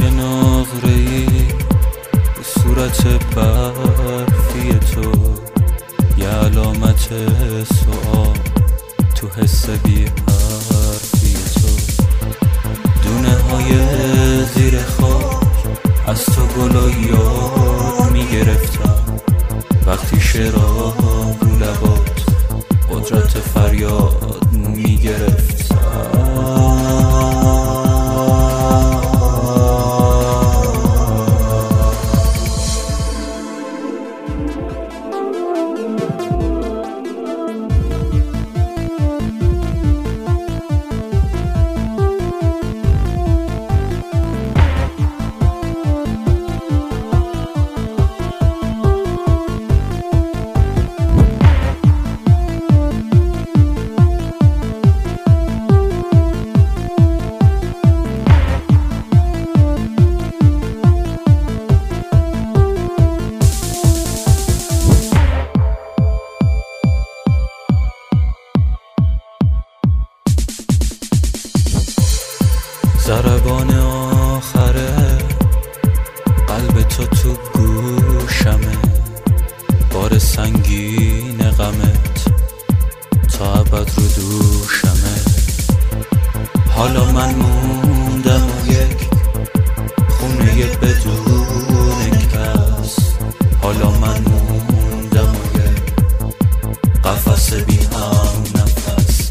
که نقره‌ای به صورت برفی تو، یه علامت سوال تو حس بی حرفی تو. دونه های زیر خاک از تو گل و یاد میگرفتم، وقتی شعرام رو لبات قدرت فریاد میگرفتم. ضربان آخره قلب تو گوشمه، بار سنگین غمت تا ابد رو دوشمه. حالا من موندم و یک خونه بدون کس، حالا من موندم و یک قفس بی هم نفس.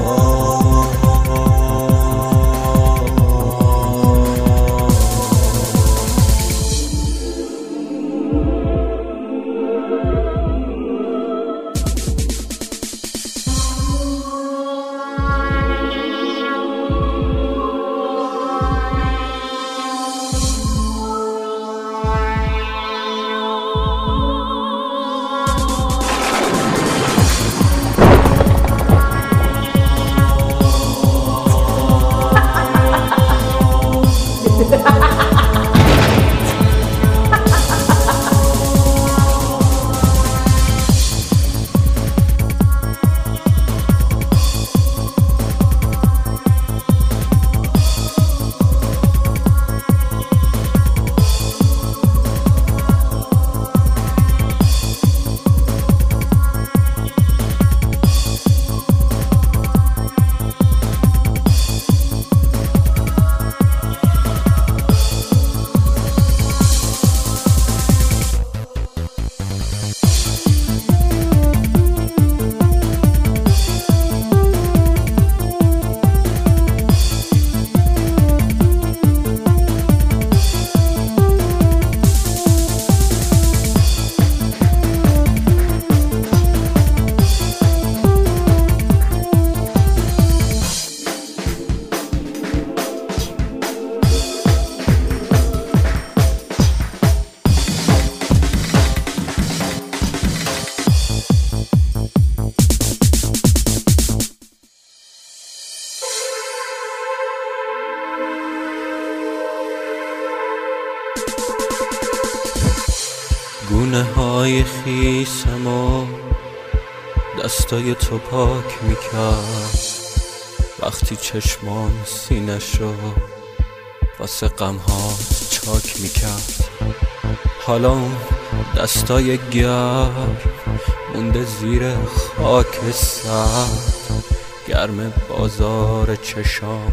گونه های خیسم و دستای تو پاک میکرد، وقتی چشمان سینش رو واسه غم‌هات چاک میکرد. حالا اون دستای گرم مونده زیر خاک سرد، گرم بازار چشام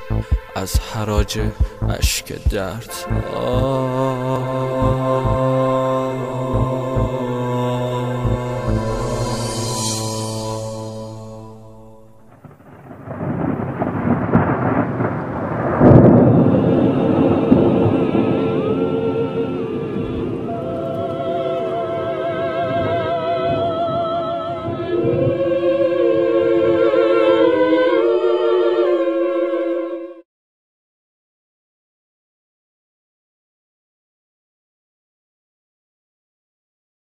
از حراج اشک درد.